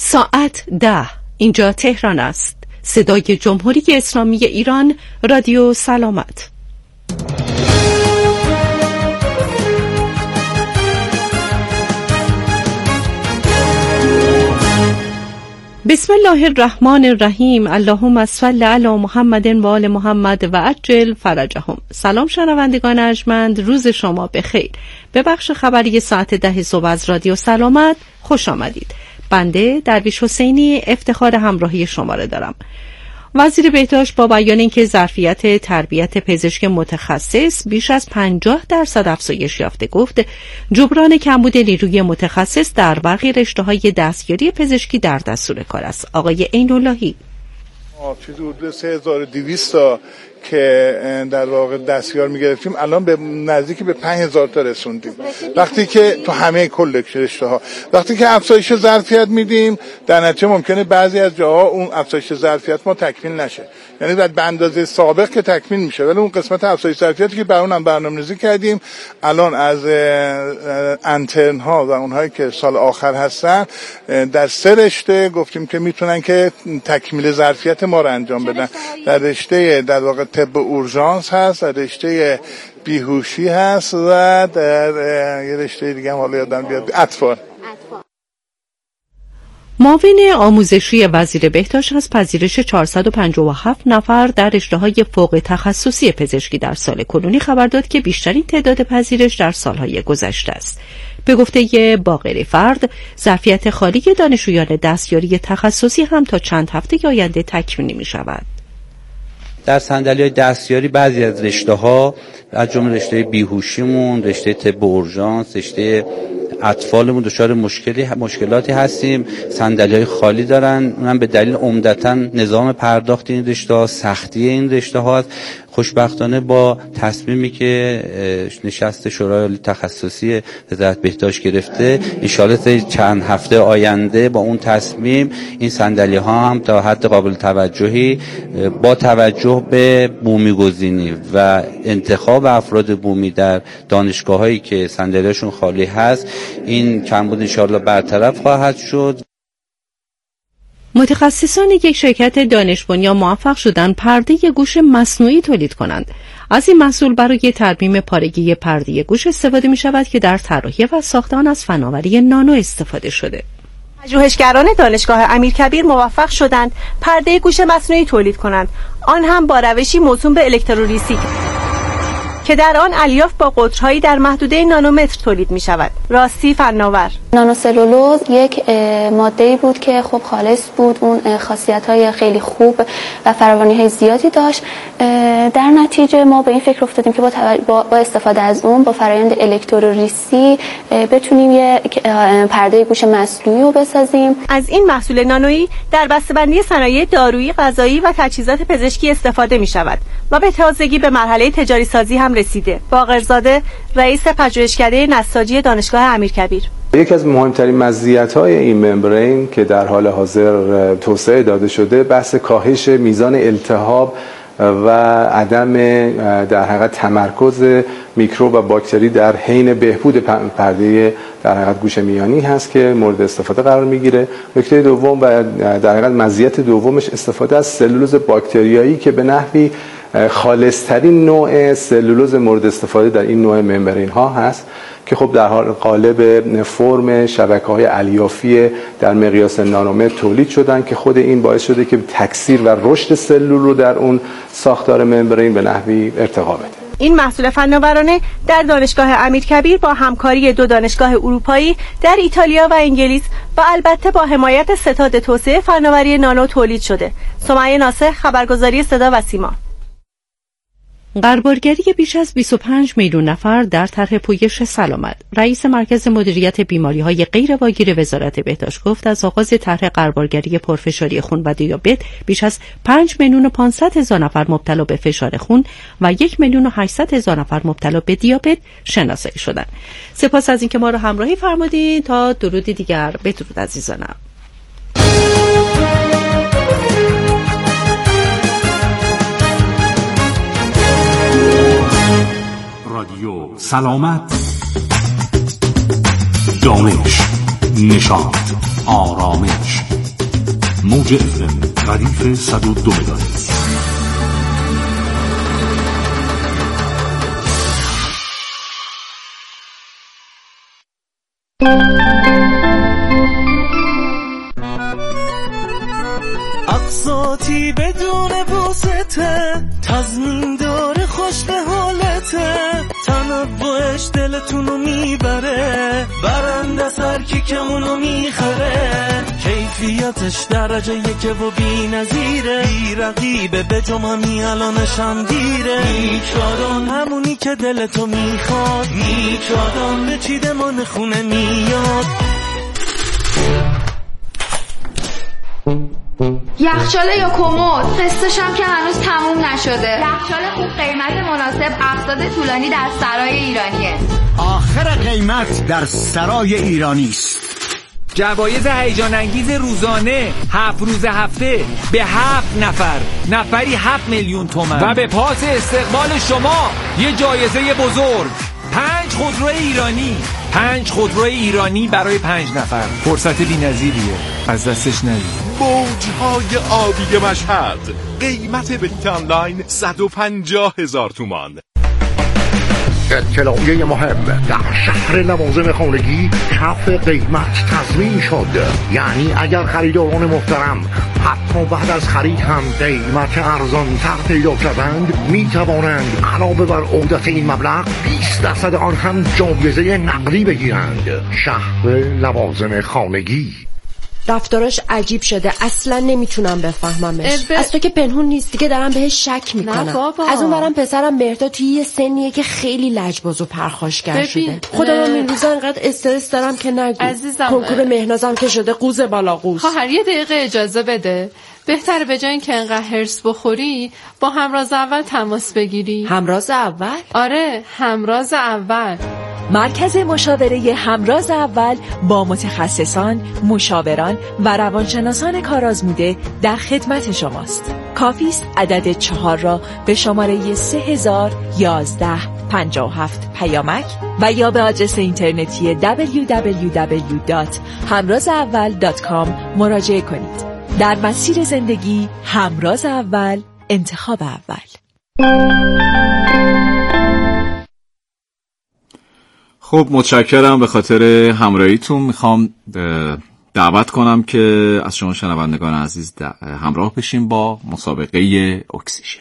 ساعت 10. اینجا تهران است. صدای جمهوری اسلامی ایران، رادیو سلامت. بسم الله الرحمن الرحیم. اللهم صل علی محمد و آل محمد و عجل فرجهم. سلام شنوندگان ارجمند، روز شما بخیر. به بخش خبری ساعت 10 صبح از رادیو سلامت خوش آمدید. بنده درویش حسینی افتخار همراهی شما را دارم. وزیر بهداشت با بیان اینکه ظرفیت تربیت پزشک متخصص بیش از 50% افزایش یافته، گفت جبران کمبود نیروی متخصص در برخی رشته‌های دستیاری پزشکی در دستور کار است. آقای عین‌اللهی: چیزی حدود 3200 تا که در واقع دستیار میگرفتیم الان به نزدیکی به 5000 تا رسوندیم. وقتی که تو همه کل رشته‌ها وقتی که افزایش ظرفیت میدیم، در نتیجه ممکنه بعضی از جاها اون افزایش ظرفیت ما تکمیل نشه، یعنی بعد به اندازه سابق که تکمیل میشه، ولی اون قسمت افزایش ظرفیتی که برای اونم برنامه‌ریزی کردیم الان از انترن ها و اونهایی که سال آخر هستن در 3 رشته گفتیم که میتونن که تکمیل ظرفیت ما رو انجام بدن. در رشته در واقع طب اورژانس هست، در رشته بیهوشی هست و در یه رشته دیگه هم حالا یادم بیاد، اطفال. معاون آموزشی وزیر بهداشت از پذیرش 457 نفر در رشته‌های فوق تخصصی پزشکی در سال کنونی خبر داد که بیشترین تعداد پذیرش در سالهای گذشته است. به گفته باقر فرد، ظرفیت خالی دانشجویان دستیاری تخصصی هم تا چند هفته آینده تکمیل می‌شود. در صندلی‌های دستیاری بعضی از رشته‌ها از جمله رشته بیهوشیمون، رشته طب اورژانس، رشته اطفالمون دچار مشکلاتی هستیم. صندلی‌های خالی دارن، اونم به دلیل عمدتاً نظام پرداخت این رشته‌ها، سختی این رشته‌ها است. خوشبختانه با تصمیمی که نشست شورای عالی تخصصی وزارت بهداشت گرفته، ان شاءالله چند هفته آینده با اون تصمیم این صندلی‌ها هم تا حد قابل توجهی با توجه به بومی گزینی و انتخاب افراد بومی در دانشگاه‌هایی که صندلی‌هاشون خالی هست، این کمبود ان شاءالله برطرف خواهد شد. متخصصان یک شرکت دانش بنیان موفق شدند پرده گوش مصنوعی تولید کنند. از این محصول برای ترمیم پارگی پرده گوش استفاده می شود که در طراحی و ساخت آن از فناوری نانو استفاده شده. پژوهشگران دانشگاه امیرکبیر موفق شدند پرده گوش مصنوعی تولید کنند، آن هم با روشی موسوم به الکترولیسیک که در آن الیاف با قطرهایی در محدوده نانومتر تولید می شود. راستی فناور: نانوسلولوز یک ماده‌ای بود که خب خالص بود، اون خاصیت‌های خیلی خوب و فراوانی‌های زیادی داشت. در نتیجه ما به این فکر افتادیم که با استفاده از اون با فرآیند الکترولیسی بتونیم یک پرده گوش مصنوعی رو بسازیم. از این محصول نانویی در بسته‌بندی صنایع دارویی، غذایی و تجهیزات پزشکی استفاده می شود و به تازگی به مرحله تجاری سازی هم رسیده. باقرزاده، رئیس پژوهشکده نساجی دانشگاه امیرکبیر: یکی از مهمترین مزیت‌های این ممبرین که در حال حاضر توسعه داده شده، بحث کاهش میزان التهاب و عدم در حقیقت تمرکز میکروب و باکتری در حین بهبود پرده در حقیقت گوش میانی هست که مورد استفاده قرار میگیره. نکته دوم و در حقیقت مزیت دومش استفاده از سلولوز باکتریایی که به نحوی خالص‌ترین نوع سلولوز مورد استفاده در این نوع ممبرین ها هست که خب در حال قالب فرم شبکه‌های الیافی در مقیاس نانومتر تولید شدن که خود این باعث شده که تکثیر و رشد سلول رو در اون ساختار ممبرین به نحوی ارتقا بده. این محصول فناورانه در دانشگاه امیرکبیر با همکاری 2 دانشگاه اروپایی در ایتالیا و انگلیس و البته با حمایت ستاد توسعه فناوری نانو تولید شده. سمیه ناصر، خبرگزاری صدا و سیما. قربالگری بیش از 25 میلیون نفر در طرح پویش سلامت. رئیس مرکز مدیریت بیماری‌های غیرواگیر وزارت بهداشت گفت از آغاز طرح قربالگری پرفشاری خون و دیابت بیش از 5,500,000 نفر مبتلا به فشار خون و 1,800,000 نفر مبتلا به دیابت شناسایی شدند. سپاس از اینکه ما را همراهی فرمودید. تا درود دیگر، بدرود عزیزانم. رادیو سلامت، دانش، نشاط، آرامش. موج FM ردیف 102 مگاهرتز. اقساطی بدون بوسته، تضمین داره خوش به حالته، تنوعش دلتونو میبره، برنده سر کی که اونو میخره، کیفیتش درجه یکه و بی نظیره، بی رقیبه به جمع همی الانش هم دیره، میکادان همونی که دلتو میخواد، میکادان به چیده من خونه میاد. یخچاله یا کمد، قسطش هم که هنوز تموم نشده. یخچال خوب قیمت مناسب، اقساط طولانی در سرای ایرانیه. آخر قیمت در سرای ایرانی است. جوایز هیجان انگیز روزانه 7 روز هفته به 7 نفر، نفری 7 میلیون تومان و به پاس استقبال شما یه جایزه بزرگ، 5 خودرو ایرانی، 5 خودرو ایرانی برای 5 نفر. فرصت بی‌نظیریه، از دستش ندید. موج‌های آبی مشهد، قیمت بلیت آنلاین 150,000 تومان. اطلاعیه مهم: در شهر لوازم خانگی کف قیمت تضمین شد. یعنی اگر خریداران محترم حتی بعد از خرید هم قیمت ارزان‌تر پیدا کردند، می توانند علاوه بر عودت این مبلغ 20% آن هم جایزه نقدی بگیرند. شهر لوازم خانگی. رفتاراش عجیب شده، اصلا نمیتونم بفهممش. از تو که پنهون نیست دیگه، دارم بهش شک میکنم. از اون برم پسرم مهرداد توی یه سنیه که خیلی لجباز و پرخاشگر شده. خودم این روزا انقدر استرس دارم که نگو. عزیزم، کنکور مهنازم که شده قوز بالا قوز. خواهر یه دقیقه اجازه بده. بهتره به جای اینکه انقدر هرس بخوری با همراز اول تماس بگیری. همراز اول؟ آره، همراز اول. مرکز مشاوره همراز اول با متخصصان، مشاوران و روانشناسان کارآزموده در خدمت شماست. کافی است عدد 4 را به شماره 301157 پیامک و یا به آدرس اینترنتی www.hamrazaval.com مراجعه کنید. در مسیر زندگی همراز اول، انتخاب اول. خب متشکرم به خاطر همراهیتون. میخوام دعوت کنم که از شما شنوندگان عزیز همراه بشیم با مسابقه اکسیژن.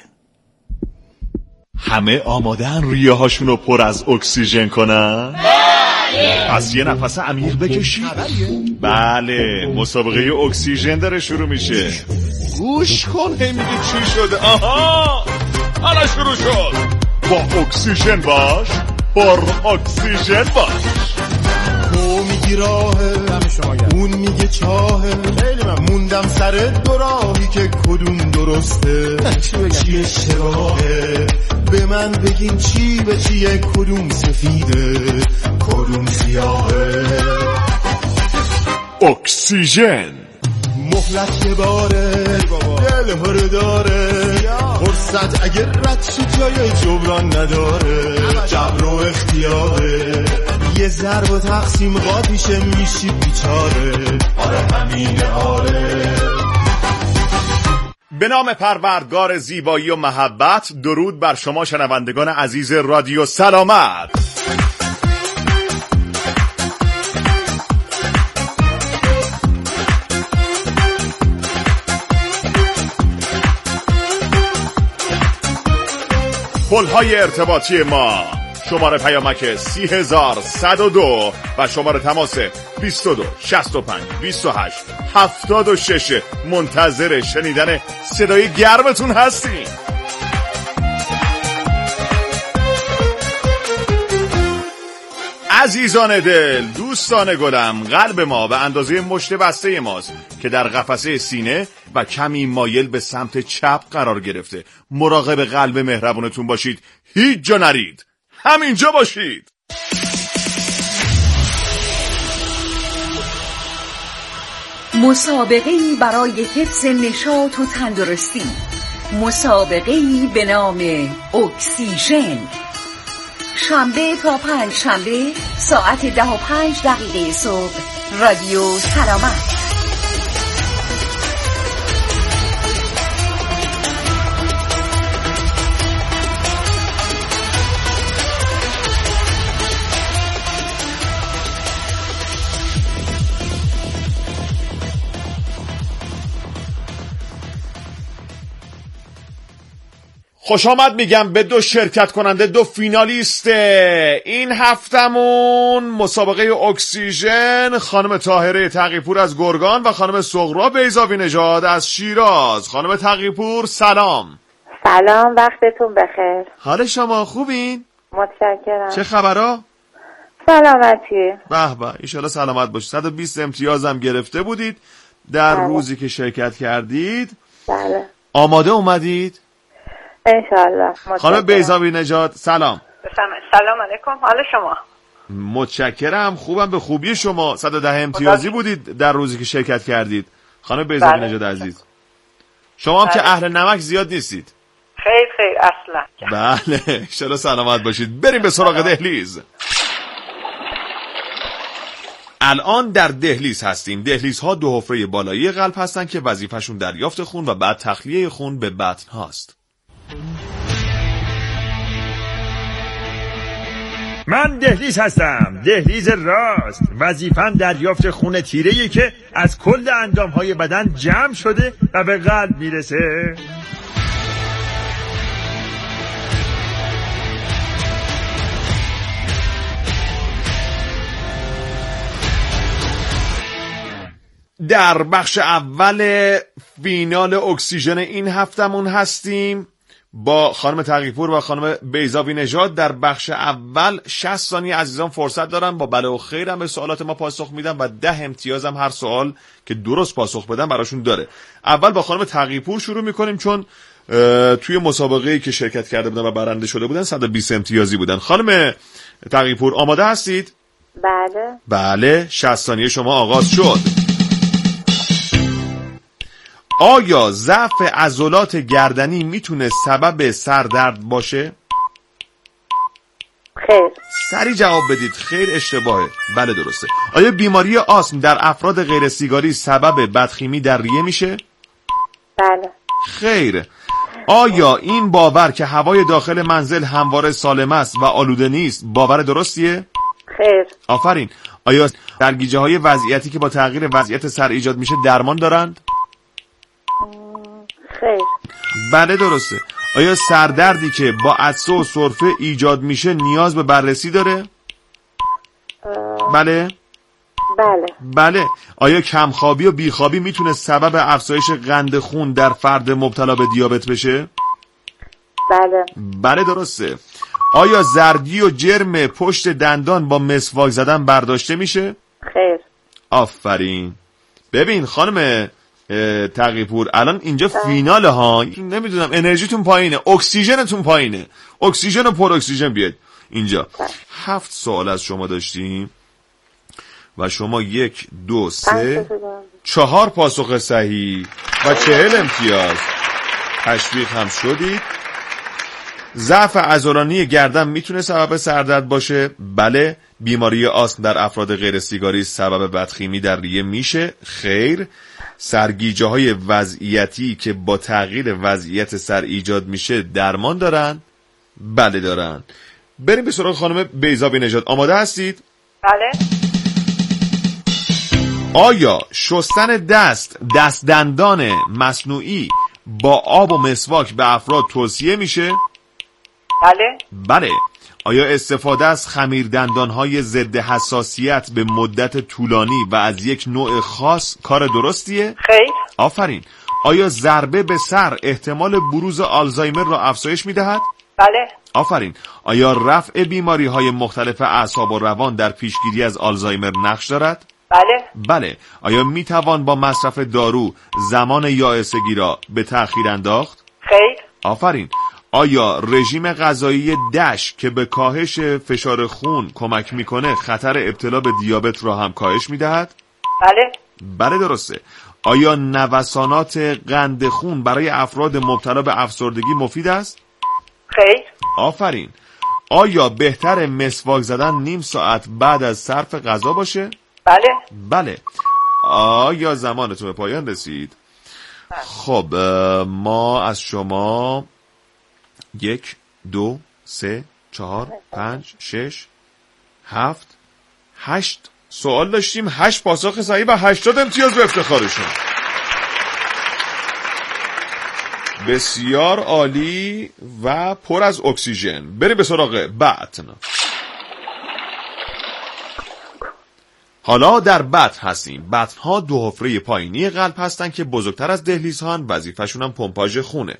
همه آمادن ریه هاشونو پر از اکسیژن کنن؟ پس یه نفس عمیق بکشید. بله، مسابقه اکسیژن داره شروع میشه. گوش کن میگه چی شده. آها، حالا شروع شد. با اکسیژن باش، پر اکسیژن باش. تو میگی راهه، اون میگه چاهه، موندم سر دو راهی که کدوم درسته، چیه چراهه، به من بگین چی به چیه، کدوم سفیده کدوم سیاهه. اکسیژن مهلت یه باره، دل هر داره، فرصت اگر رد شد جای جبران نداره، جبر و اختیاره، یه ضرب و تقسیم قاطیشه میشی بیچاره. آره همینه، آره. به نام پروردگار زیبایی و محبت، درود بر شما شنوندگان عزیز رادیو سلامت. پل‌های ارتباطی ما: شماره پیامک 30102 و شماره تماس 22 65 28 76. منتظر شنیدن صدای گرمتون هستیم. عزیزان دل، دوستان گلم، قلب ما به اندازه مشت بسته ماست که در قفسه سینه و کمی مایل به سمت چپ قرار گرفته. مراقب قلب مهربونتون باشید، هیچ جا نرید، همینجا باشید. مسابقه‌ای برای حفظ نشاط و تندرستی، مسابقه‌ای به نام اکسیژن. شنبه تا پنج شنبه ساعت 10:05 صبح، رادیو سلامت. خوش آمد میگم به 2 شرکت کننده، 2 فینالیست این هفتمون مسابقه اکسیژن، خانم طاهره تقی‌پور از گرگان و خانم سغرا بیضاوی نژاد از شیراز. خانم تقی‌پور سلام. سلام، وقتتون بخیر. حال شما خوبین؟ متشکرم. چه خبرها؟ سلامتی. به به، ایشالا سلامت باشید. 120 امتیازم گرفته بودید در روزی که شرکت کردید. بله. آماده اومدید؟ انشالله. خانم بیضاوی نژاد سلام. سلام علیکم، حال شما؟ متشکرم، خوبم. به خوبی شما. 110 امتیازی بودید در روزی که شرکت کردید خانم بیضاوی نژاد عزیز. شما هم که اهل نمک زیاد نیستید. خیر اصلا. بله، انشالله سلامت باشید. بریم به سراغ دهلیز. الان در دهلیز هستیم. دهلیزها 2 حفره بالایی قلب هستن که وظیفه‌شون دریافت خون و بعد تخلیه خون به بطن هاست. من دهلیز هستم، دهلیز راست. وظیفم دریافت خون تیره‌ای که از کل اندام‌های بدن جمع شده و به قلب میرسه. در بخش اول فینال اکسیژن این هفتمون هستیم با خانم تقی‌پور و خانم بیضاوی نژاد. در بخش اول 60 ثانیه عزیزان فرصت دارن، با بله و خیر هم به سوالات ما پاسخ میدن و 10 امتیاز هم هر سوال که درست پاسخ بدن براشون داره. اول با خانم تقی‌پور شروع میکنیم چون توی مسابقه‌ای که شرکت کرده بودن و برنده شده بودن 120 امتیازی بودن. خانم تقی‌پور آماده هستید؟ بله. 60 ثانیه شما آغاز شد. آیا ضعف عضلات گردنی میتونه سبب سردرد باشه؟ خیر. سریع جواب بدید. خیر اشتباهه. بله درسته. آیا بیماری آسم در افراد غیر سیگاری سبب بدخیمی در ریه میشه؟ بله. خیر. آیا این باور که هوای داخل منزل همواره سالم است و آلوده نیست باور درستیه؟ خیر. آفرین. آیا درگیجه های وضعیتی که با تغییر وضعیت سر ایجاد میشه درمان دارند؟ خیر. بله درسته. آیا سردردی که با عطسه و سرفه ایجاد میشه نیاز به بررسی داره؟ بله. بله. آیا کمخوابی و بیخوابی میتونه سبب افزایش قند خون در فرد مبتلا به دیابت بشه؟ بله درسته. آیا زردی و جرم پشت دندان با مسواک زدن برداشته میشه؟ خیر. آفرین. ببین خانم تقی‌پور الان اینجا فینال ها، نمیدونم انرژیتون پایینه، اکسیژنتون پایینه. اکسیژن و پر اکسیژن بیاد اینجا. 7 سوال از شما داشتیم و شما 1 2 3 4 پاسخ صحیح و 40 امتیاز. تشویق هم شدید. ضعف عضلانی گردن میتونه سبب سردرد باشه؟ بله. بیماری آسم در افراد غیر سیگاری سبب بدخیمی در ریه میشه؟ خیر. سرگیجه های وضعیتی که با تغییر وضعیت سر ایجاد میشه درمان دارن؟ بله دارن. بریم به سراغ خانم بیضاوی نژاد. آماده هستید؟ بله. آیا شستن دست دندان مصنوعی با آب و مسواک به افراد توصیه میشه؟ بله. آیا استفاده از خمیردندان‌های ضد حساسیت به مدت طولانی و از یک نوع خاص کار درستیه؟ خیر. آفرین. آیا ضربه به سر احتمال بروز آلزایمر را افزایش می‌دهد؟ بله. آفرین. آیا رفع بیماری‌های مختلف اعصاب و روان در پیشگیری از آلزایمر نقش دارد؟ بله. آیا میتوان با مصرف دارو زمان یائسگی را به تأخیر انداخت؟ خیر. آفرین. آیا رژیم غذایی دش که به کاهش فشار خون کمک میکنه خطر ابتلا به دیابت را هم کاهش میدهد؟ بله درسته. آیا نوسانات قند خون برای افراد مبتلا به افسردگی مفید است؟ خیر. آفرین. آیا بهتر مسواک زدن نیم ساعت بعد از صرف غذا باشه؟ بله. آیا زمانتون به پایان رسید؟ خب ما از شما 1 2 3 4 5 6 7 8 سوال داشتیم. 8 پاسخ صحیح و 80 امتیاز به افتخارشون. بسیار عالی و پر از اکسیژن. بریم به سراغ بطن. حالا در بطن هستیم. بطن‌ها دو حفره پایینی قلب هستن که بزرگتر از دهلیزهان، وظیفه‌شون هم پمپاژ خونه.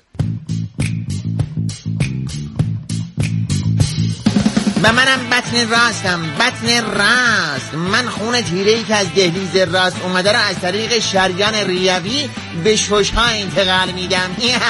و منم بطن راستم، بطن راست. من خون تیره‌ای که از دهلیز راست اومده رو از طریق شریان ریوی به شش‌ها انتقال میدم.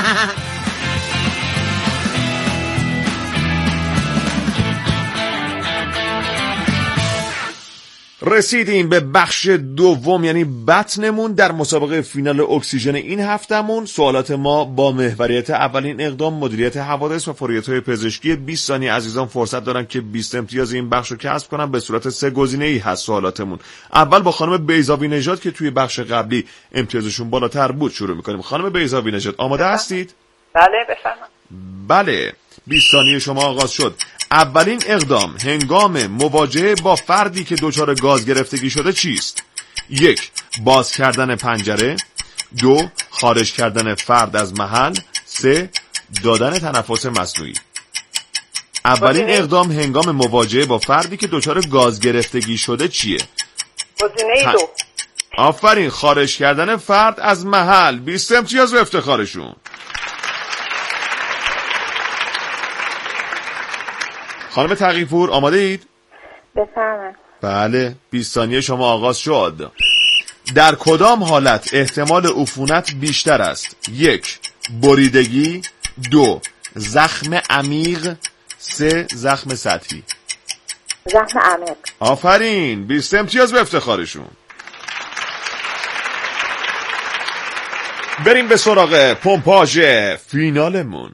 رسیدیم به بخش دوم، یعنی بطنمون در مسابقه فینال اکسیژن این هفتمون. سوالات ما با محوریت اولین اقدام، مدیریت حوادث و فوریت‌های پزشکی. 20 ثانیه عزیزان فرصت دارن که 20 امتیاز این بخش رو کسب کنن. به صورت 3 گزینه‌ای هست سوالاتمون. اول با خانم بیضاوی نژاد که توی بخش قبلی امتیازشون بالاتر بود شروع می‌کنیم. خانم بیضاوی نژاد آماده هستید؟ بله بفرمایید. بله، 20 ثانیه شما آغاز شد. اولین اقدام هنگام مواجهه با فردی که دچار گاز گرفتگی شده چیست؟ 1. باز کردن پنجره. 2. خارج کردن فرد از محل. 3. دادن تنفس مصنوعی. اولین اقدام هنگام مواجهه با فردی که دچار گاز گرفتگی شده چیه؟ گزینه 2. آفرین، خارج کردن فرد از محل. 20 امتیاز به افتخارشون. خانم تقی‌پور آماده اید؟ بفرمایید. بله، 20 ثانیه شما آغاز شد. در کدام حالت احتمال عفونت بیشتر است؟ 1. بریدگی. 2. زخم عمیق. 3. زخم سطحی. زخم عمیق. آفرین، 20 امتیاز به افتخارشون. بریم به سراغ پمپاژ فینالمون.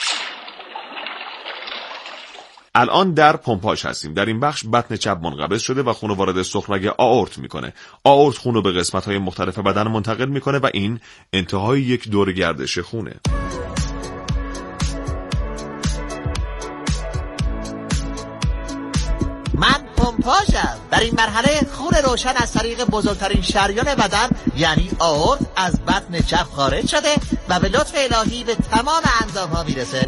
الان در پمپاژ هستیم. در این بخش بطن چپ منقبض شده و خون وارد سخنرگ آئورت میکنه. آئورت خون رو به قسمت‌های مختلف بدن منتقل میکنه و این انتهای یک دور گردش خونه. من پمپاژم. در این مرحله خون روشن از طریق بزرگترین شریان بدن یعنی آئورت از بطن چپ خارج شده و به لطف الهی به تمام اندام‌ها میرسه.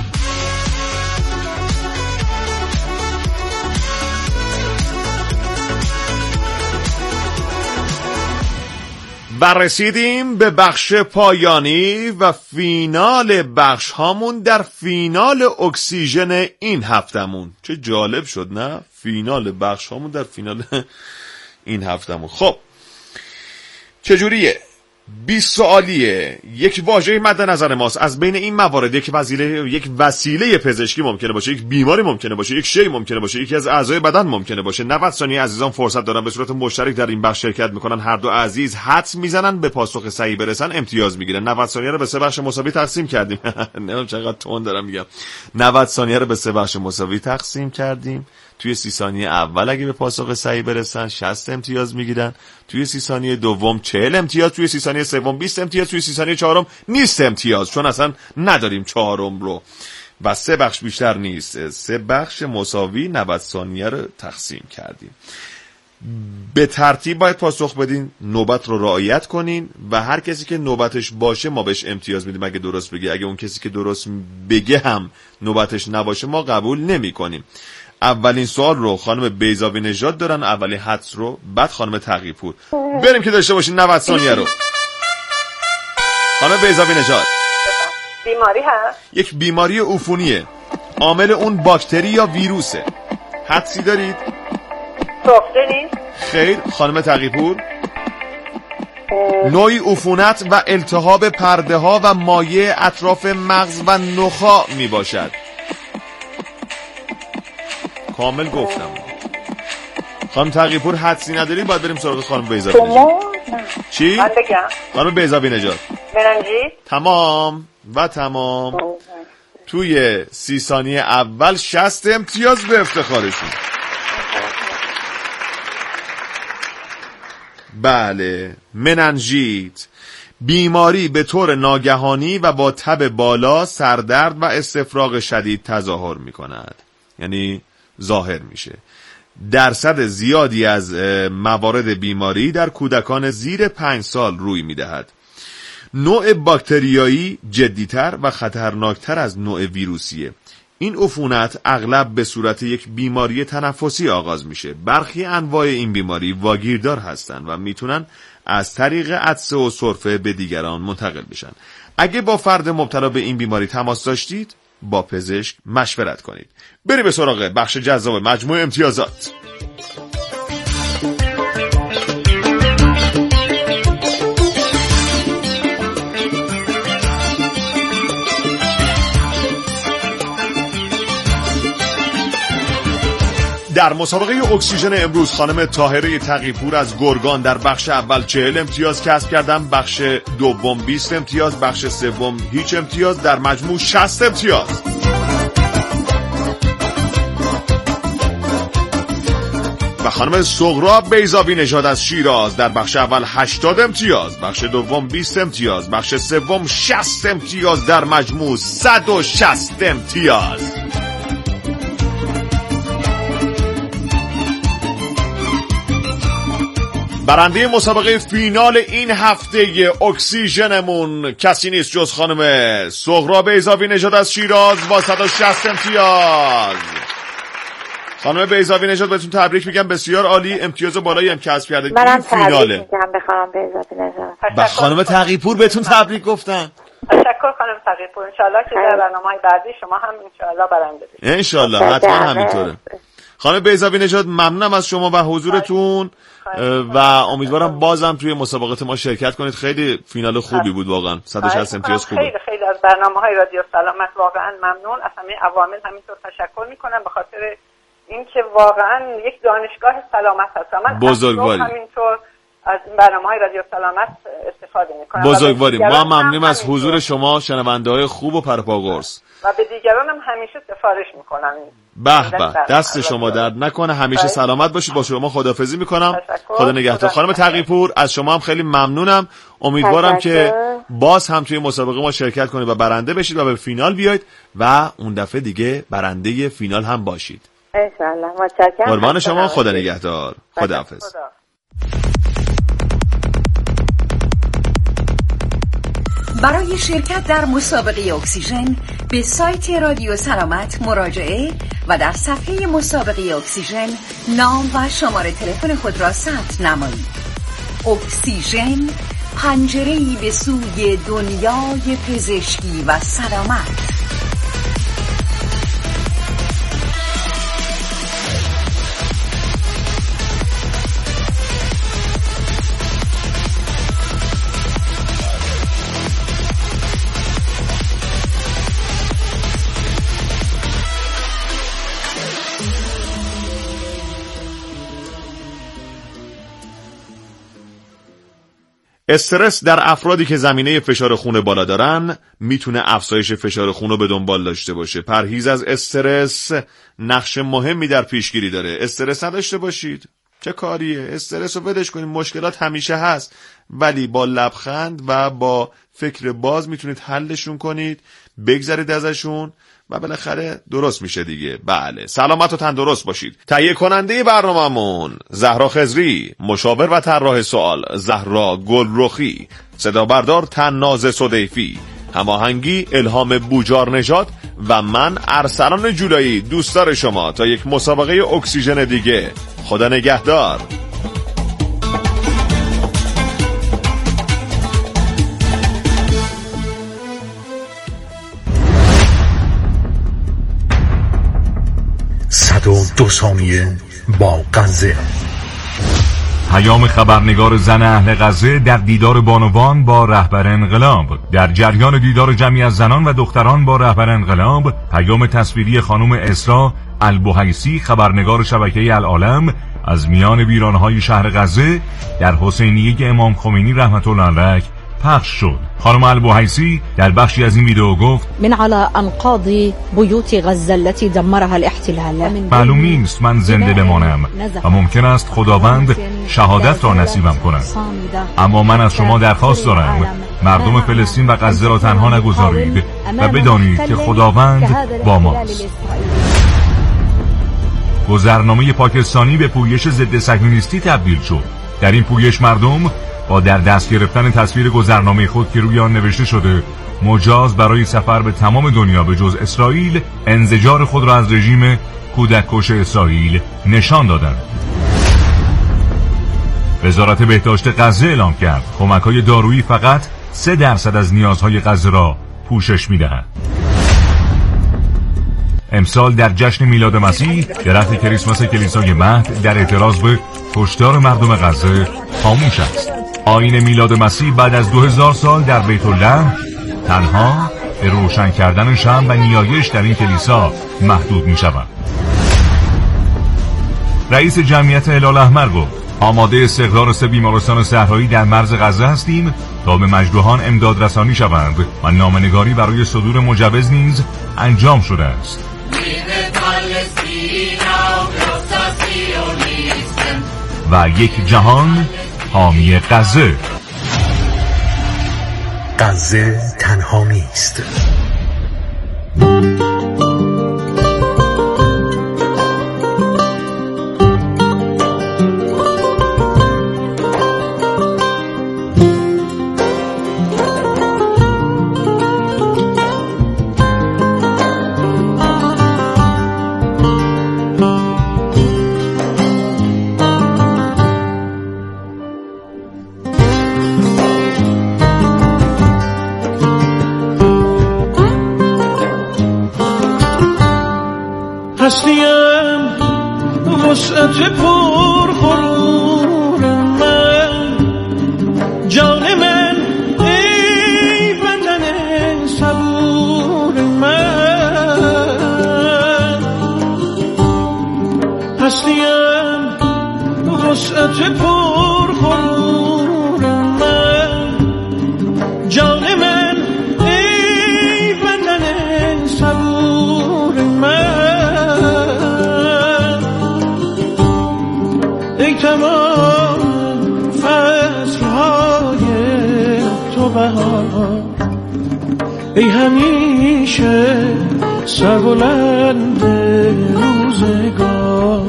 و رسیدیم به بخش پایانی و فینال بخش هامون در فینال اکسیژن این هفتمون. چه جالب شد نه؟ فینال بخش هامون در فینال این هفتمون. خب چجوریه؟ 20 سوالیه. یک واژه مد نظر ماست. از بین این موارد یک وسیله پزشکی ممکنه باشه، یک بیماری ممکنه باشه، یک شی ممکنه باشه، یکی از اعضای بدن ممکنه باشه. 90 ثانیه عزیزان فرصت دارن به صورت مشترک در این بخش شرکت میکنن. هر دو عزیز حدس میزنن، به پاسخ صحیح برسن امتیاز میگیرن. 90 ثانیه رو به 3 بخش مساوی تقسیم کردیم. نمیدونم چقدر تون دارم میگم. 90 ثانیه رو به 3 بخش مساوی تقسیم کردیم. توی 30 ثانیه اول اگه به پاسخ صحیح برسن 60 امتیاز میگیرن. توی 30 ثانیه دوم 40 امتیاز. توی 30 ثانیه سوم 20 امتیاز. توی 30 ثانیه چهارم نیست امتیاز، چون اصلا نداریم چهارم رو و 3 بخش بیشتر نیست. 3 بخش مساوی 90 ثانیه رو تقسیم کردیم. به ترتیب باید پاسخ بدین، نوبت رو رعایت کنین و هر کسی که نوبتش باشه ما بهش امتیاز میدیم اگه درست بگه. اگه اون کسی که درست بگه هم نوبتش نباشه ما قبول نمی کنیم. اولین سوال رو خانم بیضاوی نژاد دارن، اولین حدس رو، بعد خانم تقی‌پور. بریم که داشته باشین 90 ثانیه رو. خانم بیضاوی نژاد، بیماری هست؟ یک بیماری عفونیه. عامل اون باکتری یا ویروسه. حدسی دارید؟ سفره نیست؟ خیر. خانم تقی‌پور، نوعی عفونت و التهاب پرده ها و مایع اطراف مغز و نخاع می باشد. کامل گفتم. خانم تقی‌پور حدسی نداری، باید بریم سراغ خانم بیضاوی نژاد. چی؟ من بگم. خانم بیضاوی نژاد. مننجیت. تمام و تمام. توی 30 ثانیه اول 60 امتیاز به افتخارشون. بله، مننژیت، بیماری به طور ناگهانی و با تب بالا، سردرد و استفراغ شدید تظاهر می کند، یعنی ظاهر میشه. درصد زیادی از موارد بیماری در کودکان زیر 5 سال روی می دهد. نوع باکتریایی جدی‌تر و خطرناکتر از نوع ویروسیه. این عفونت اغلب به صورت یک بیماری تنفسی آغاز میشه. برخی انواع این بیماری واگیردار هستن و میتونن از طریق عطسه و سرفه به دیگران منتقل بشن. اگه با فرد مبتلا به این بیماری تماس داشتید، با پزشک مشورت کنید. بریم به سراغ بخش جذاب مجموع امتیازات. در مسابقه اکسیژن امروز خانم طاهره تقی‌پور از گرگان در بخش اول 40 امتیاز کسب کردن، بخش دوم 20 امتیاز، بخش سوم هیچ امتیاز، در مجموع 60 امتیاز. و خانم سغراب بیضاوی نژاد از شیراز در بخش اول 80 امتیاز، بخش دوم 20 امتیاز، بخش سوم 60 امتیاز، در مجموع 160 امتیاز. برنده مسابقه فینال این هفته اکسیژنمون کسی نیست جز خانم سغراب بیضاوی نژاد از شیراز با 160 امتیاز. خانم بیضاوی نژاد بهتون تبریک میگم، بسیار عالی، امتیاز بالایی هم کسب کردید. منم تبریک میگم به خانم بیضاوی نژاد. و خانم تقی‌پور بهتون تبریک گفتن. تشکر خانم تقی‌پور، انشالله که در برنامه‌های بعدی شما هم انشالله برنده بشید. انشالله، حتما همینطوره. خانم بیضاوی نژاد ممنونم از شما و حضورتون و امیدوارم بازم توی مسابقات ما شرکت کنید. خیلی فینال خوبی بود واقعا، 160 امتیاز خوبه. خیلی خیلی از برنامه‌های رادیو سلامت واقعا ممنون، از همه عوامل همینطور تشکر میکنم به خاطر اینکه واقعا یک دانشگاه سلامت هست. من بزرگواری همینطور از برنامه‌های رادیو سلامت استفاده میکنم. بزرگواری، ما ممنونیم از حضور شما، شنونده‌های خوب و پرپاگرس، و به دیگرانم همیشه سفارش میکنم. به به، دست شما درد نکنه، همیشه سلامت باشید. با شما خداحافظی میکنم، خدا نگهدار. خانم تقی‌پور از شما هم خیلی ممنونم، امیدوارم که باز هم توی مسابقه ما شرکت کنید و برنده بشید و به فینال بیاید و اون دفعه دیگه برنده فینال هم باشید ان شاء الله. متشکرم. قربان شما، خدا نگهدار. خداحافظ. برای شرکت در مسابقه اکسیژن به سایت رادیو سلامت مراجعه و در صفحه مسابقه اکسیژن نام و شماره تلفن خود را ثبت نمایید. اکسیژن، پنجره‌ای به سوی دنیای پزشکی و سلامت. استرس در افرادی که زمینه فشار خون بالا دارن میتونه افزایش فشار خون رو به دنبال داشته باشه. پرهیز از استرس نقش مهمی در پیشگیری داره. استرس نداشته باشید، چه کاریه؟ استرس رو بدش کنید، مشکلات همیشه هست، ولی با لبخند و با فکر باز میتونید حلشون کنید، بگذرید ازشون و بالاخره درست میشه دیگه. بله، سلامت و تندرست باشید. تهیه کننده برنامه‌مون زهرا خضری، مشاور و طراح سوال زهرا گلرخی، صدا بردار تناز صدیفی، هماهنگی الهام بوجار نژاد و من ارسلان جولایی. دوستدار شما تا یک مسابقه اکسیژن دیگه. خدا نگهدار. و 2 ثانیه با غزه. پیام خبرنگار زن اهل غزه در دیدار بانوان با رهبر انقلاب. در جریان دیدار جمعی از زنان و دختران با رهبر انقلاب، پیام تصویری خانم اسراء البوحیسی خبرنگار شبکه العالم از میان ویرانهای شهر غزه در حسینیه امام خمینی رحمت الله علیه پخش شد. خانم البوحیسی در بخشی از این ویدیو گفت: من على انقاض بیوت غزه التي دمرها الاحتلال. معلوم نیست من زنده بمانم و ممکن است خداوند شهادت را نصیبم کند، اما من از شما درخواست دارم مردم فلسطین و غزه را تنها نگذارید و بدانید که خداوند با ماست. گذرنامه پاکستانی به پویش ضد صهیونیستی تبدیل شد. در این پویش مردم با در دست گرفتن تصویر گذرنامه خود که روی آن نوشته شده مجاز برای سفر به تمام دنیا به جز اسرائیل انزجار خود را از رژیم کودککش اسرائیل نشان دادند. وزارت بهداشت غزه اعلام کرد کمک‌های دارویی فقط 3% از نیازهای غزه را پوشش می‌دهند. امسال در جشن میلاد مسیح درخت کریسمس کلیسای مهد در اعتراض به کشتار مردم غزه خاموش است. آیین میلاد مسیح بعد از 2000 سال در بیت الله تنها به روشن کردن شمع و نیایش در این کلیسا محدود می شود. رئیس جمعیت هلال احمر گفت آماده استقرار 3 بیمارستان صحرایی در مرز غزه هستیم تا به مجروحان امداد رسانی شوند و نامه‌نگاری برای صدور مجوز نیز انجام شده است. و یک جهان حامی غزه. غزه تنها نیست. هستیم وسعت پر غرور من، جان من ای وطن صبور من. هستیم وسعت پر غرور من، جان من ای وطن صبور من. ای تمام فصلهای تو بهار، ای همیشه سربلند روزگار.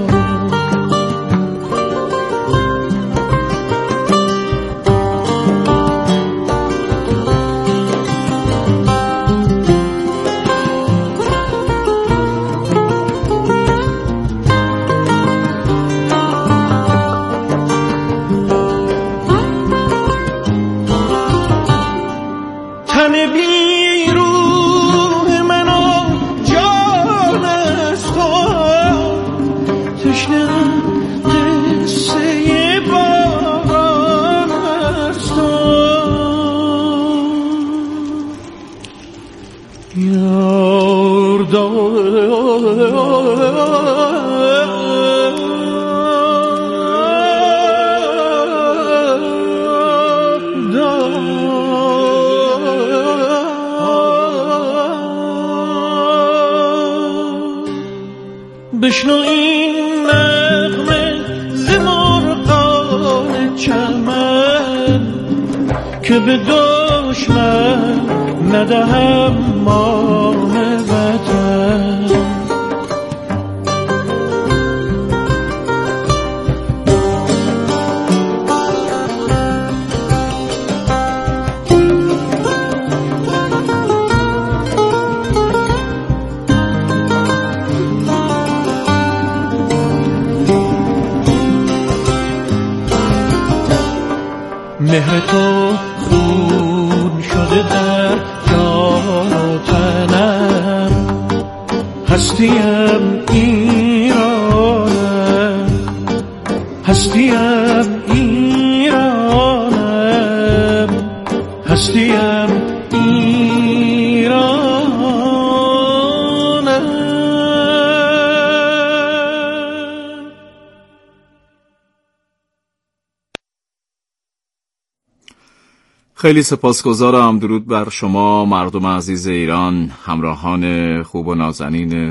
بشنو این نغمه ز مرغان چمن که به دشمن ندهم مان وطن. مهر تو خون شده در جان و تنم، هستیم ایرانم، هستیم ایرانم، هستیم ایرانم. خیلی سپاسگزارم. درود بر شما مردم عزیز ایران، همراهان خوب و نازنین